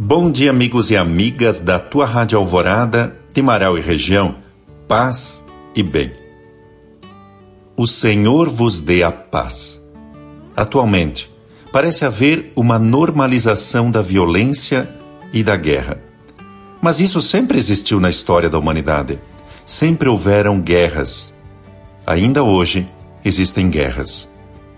Bom dia, amigos e amigas da tua Rádio Alvorada, de Marau e região, paz e bem. O Senhor vos dê a paz. Atualmente, parece haver uma normalização da violência e da guerra. Mas isso sempre existiu na história da humanidade. Sempre houveram guerras. Ainda hoje, existem guerras.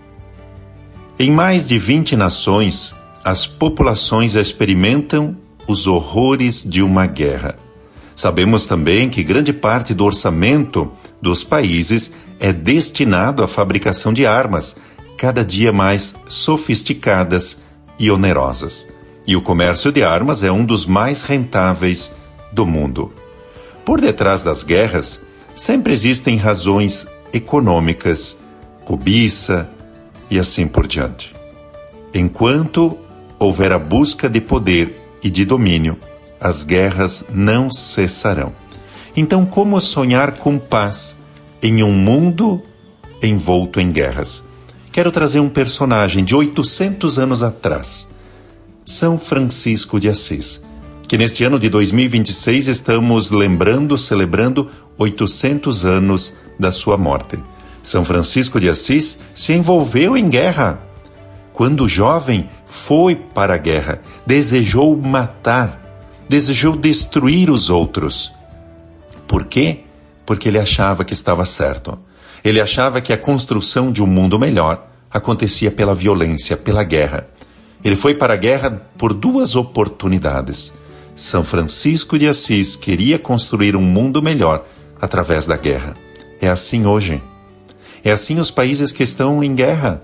Em mais de 20 nações, as populações experimentam os horrores de uma guerra. Sabemos também que grande parte do orçamento dos países é destinado à fabricação de armas, cada dia mais sofisticadas e onerosas. E o comércio de armas é um dos mais rentáveis do mundo. Por detrás das guerras, sempre existem razões econômicas, cobiça e assim por diante. Enquanto houver a busca de poder e de domínio, as guerras não cessarão. Então, como sonhar com paz em um mundo envolto em guerras? Quero trazer um personagem de 800 anos atrás, São Francisco de Assis, que neste ano de 2026 estamos celebrando 800 anos da sua morte. São Francisco de Assis se envolveu em guerra. Quando jovem, foi para a guerra, desejou matar, desejou destruir os outros. Por quê? Porque ele achava que estava certo. Ele achava que a construção de um mundo melhor acontecia pela violência, pela guerra. Ele foi para a guerra por 2 oportunidades. São Francisco de Assis queria construir um mundo melhor através da guerra. É assim hoje. É assim os países que estão em guerra.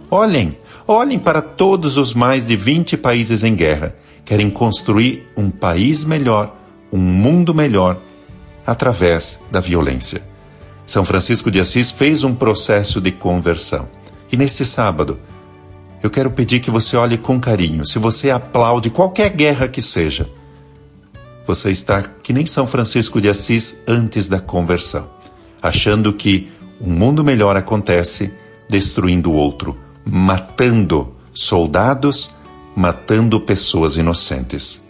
Olhem para todos os mais de 20 países em guerra. Querem construir um país melhor, um mundo melhor, através da violência. São Francisco de Assis fez um processo de conversão. E neste sábado, eu quero pedir que você olhe com carinho. Se você aplaude qualquer guerra que seja, você está que nem São Francisco de Assis antes da conversão, achando que um mundo melhor acontece destruindo o outro, matando soldados, matando pessoas inocentes.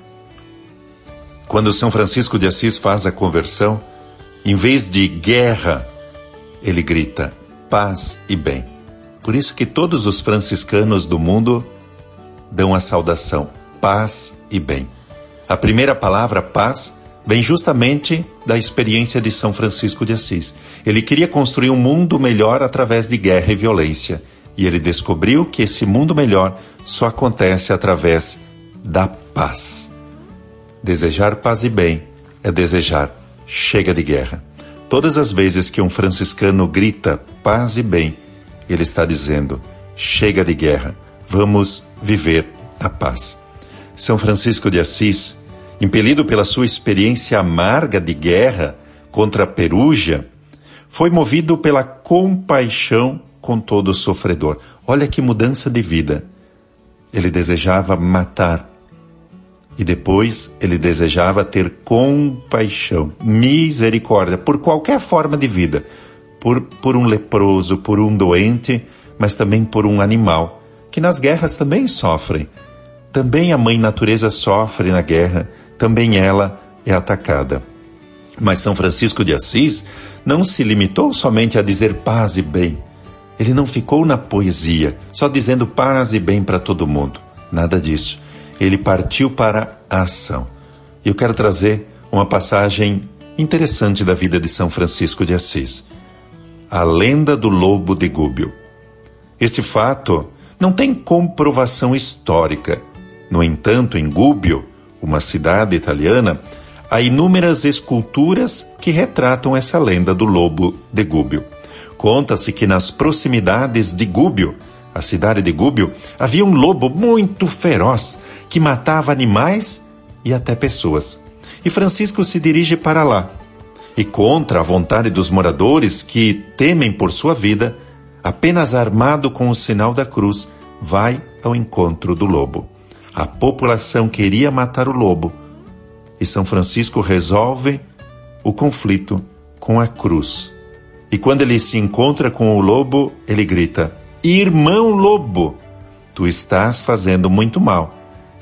Quando São Francisco de Assis faz a conversão, em vez de guerra, ele grita paz e bem. Por isso que todos os franciscanos do mundo dão a saudação paz e bem. A primeira palavra, paz, vem justamente da experiência de São Francisco de Assis. Ele queria construir um mundo melhor através de guerra e violência. E ele descobriu que esse mundo melhor só acontece através da paz. Desejar paz e bem é desejar chega de guerra. Todas as vezes que um franciscano grita paz e bem, ele está dizendo chega de guerra, vamos viver a paz. São Francisco de Assis, impelido pela sua experiência amarga de guerra contra a Perúgia, foi movido pela compaixão com todo sofredor. Olha que mudança de vida. Ele desejava matar. E depois ele desejava ter compaixão, misericórdia, por qualquer forma de vida. Por um leproso, por um doente, mas também por um animal, que nas guerras também sofrem. Também a mãe natureza sofre na guerra, também ela é atacada. Mas São Francisco de Assis não se limitou somente a dizer paz e bem. Ele não ficou na poesia, só dizendo paz e bem para todo mundo. Nada disso. Ele partiu para a ação. E eu quero trazer uma passagem interessante da vida de São Francisco de Assis. A lenda do lobo de Gúbio. Este fato não tem comprovação histórica. No entanto, em Gúbio, uma cidade italiana, há inúmeras esculturas que retratam essa lenda do lobo de Gúbio. Conta-se que nas proximidades de Gúbio, a cidade de Gúbio, havia um lobo muito feroz que matava animais e até pessoas. E Francisco se dirige para lá. E contra a vontade dos moradores que temem por sua vida, apenas armado com o sinal da cruz, vai ao encontro do lobo. A população queria matar o lobo. E São Francisco resolve o conflito com a cruz. E quando ele se encontra com o lobo, ele grita: "Irmão lobo, tu estás fazendo muito mal.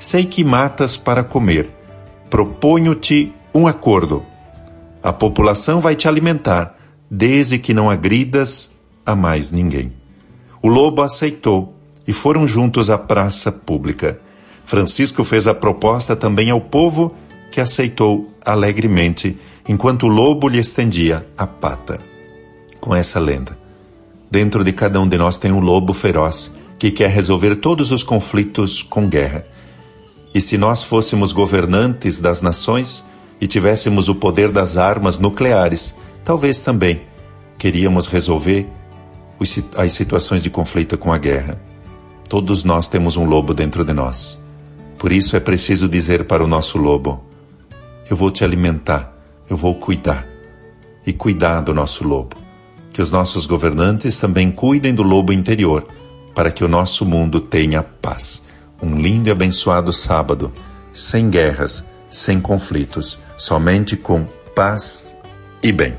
sei que matas para comer. Proponho-te um acordo. A população vai te alimentar, desde que não agridas a mais ninguém. O lobo aceitou e foram juntos à praça pública. Francisco fez a proposta também ao povo, que aceitou alegremente, enquanto o lobo lhe estendia a pata. Com essa lenda, dentro de cada um de nós tem um lobo feroz que quer resolver todos os conflitos com guerra. E se nós fôssemos governantes das nações e tivéssemos o poder das armas nucleares, talvez também queríamos resolver as situações de conflito com a guerra. Todos nós temos um lobo dentro de nós. Por isso é preciso dizer para o nosso lobo: eu vou te alimentar, eu vou cuidar. E cuidar do nosso lobo. Que os nossos governantes também cuidem do lobo interior, para que o nosso mundo tenha paz. Um lindo e abençoado sábado, sem guerras, sem conflitos, somente com paz e bem.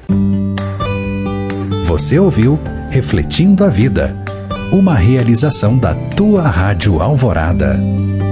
Você ouviu Refletindo a Vida, uma realização da tua Rádio Alvorada.